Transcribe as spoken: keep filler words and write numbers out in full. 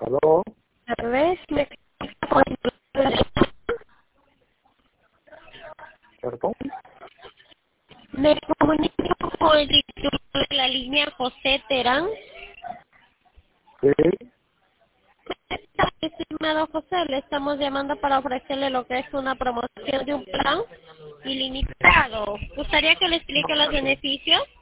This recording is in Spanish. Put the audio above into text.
Aló, Tal vez me, perdón. me comunico con el director de la línea José Terán. Sí, Estimado José, le estamos llamando para ofrecerle lo que es una promoción de un plan ilimitado. ¿Gustaría que le explique los beneficios?